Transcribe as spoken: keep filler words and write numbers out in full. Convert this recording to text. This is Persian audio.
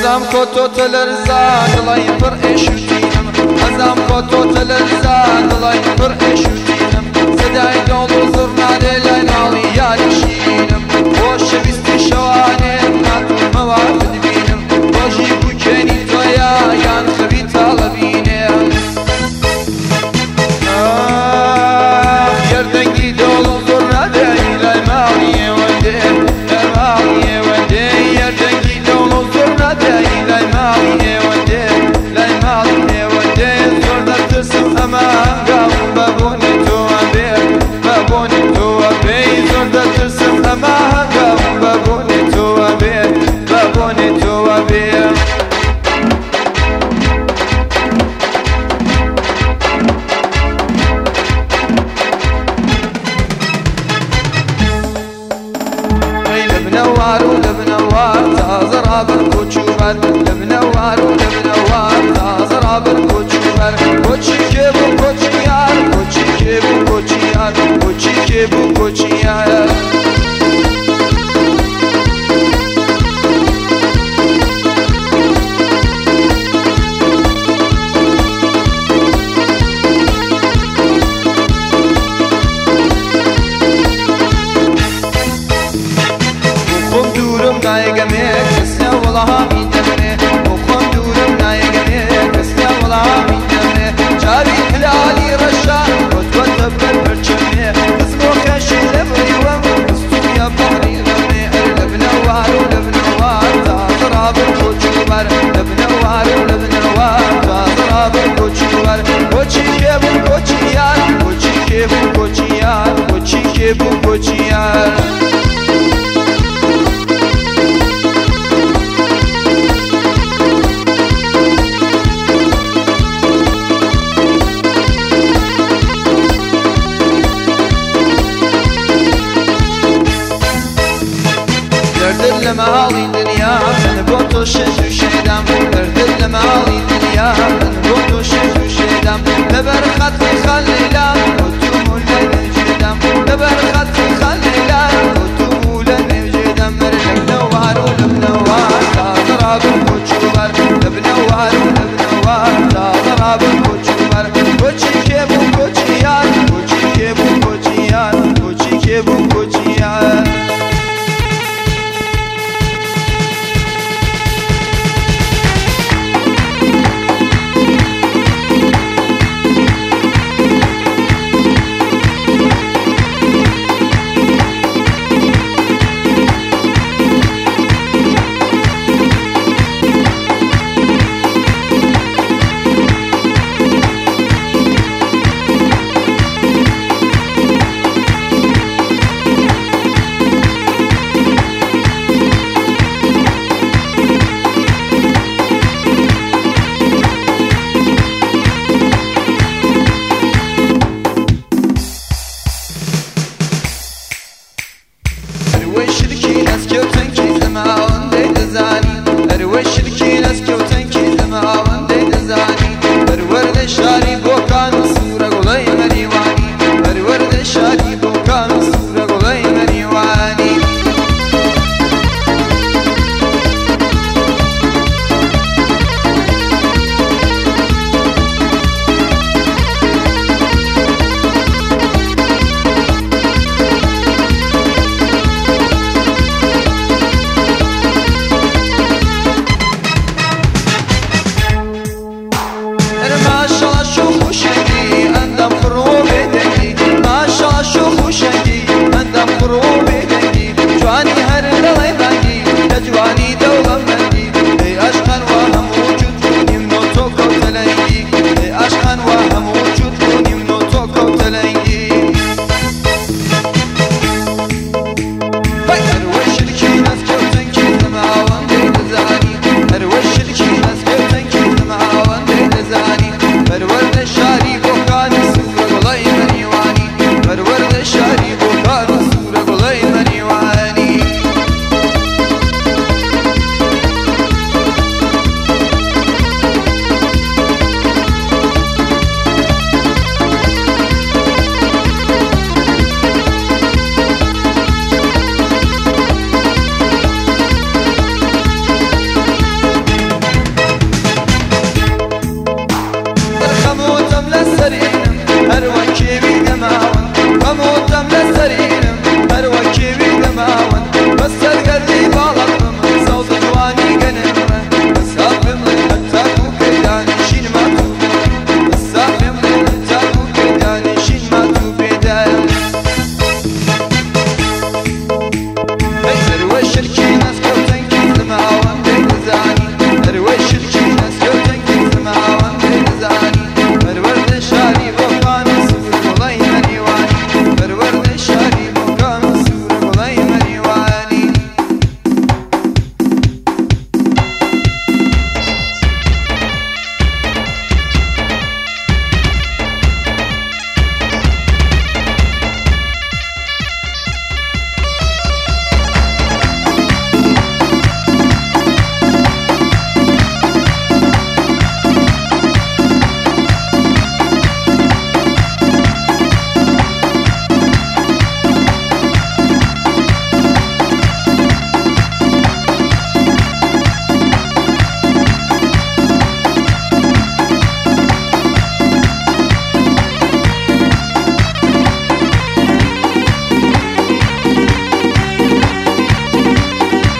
ازم کتو تلرزا دلای پر اشوتینم ازم کتو تلرزا دلای پر اشوتینم صدای دولو زرناده لینالی یارشینم خوش بیستی شوانه ناتو موافد بینم باشی بکنی تویا یان خبی طالبینم گردنگی دولو زرناده لینالی ونده لینالی ونده گردنگی دولو زرناده لینالی ونده لینالی ونده زرده ترسم امان قام بابونی تو بیر بابونی تو بیر زرده ترسم امان قام بابونی تو بیر بابونی تو بیر لبنوار ولبنوار تازر بالكوتشوبر لبنوار ولبنوار تازر بالكوتشوبر كوتشي كيبو كوتشيار كوتشي كيبو كوتشيار كوتشي كيبو كوتشيار نایگمه کسی والله میدونه بخون دورم نایگمه کسی والله میدونه جاری هلالی رشان خود و تبر برچمه اسمو خشی لبریوم استویا بحری لبنه لبنوار لبنوار تازراب الكوچوبر لبنوار لبنوار تازراب الكوچوبر کوچی که بو کوچیار کوچی که بو کوچیار کوچی که بو کوچیار دردل مالي الدنيا أنا بوتو شجو شيدام دردل مالي الدنيا أنا بوتو شجو شيدام لبرخت خلي لا بوتو مولا نجدام لبرخت خلي لا بوتو مولا نجدام لبنوار ولبنوار تازراب الكوچوبر لبنوار ولبنوار تازراب الكوچوبر كوچي كيبو كوچيار كوچي كيبو كوچيار كوچي كيبو كوچيار وين شركي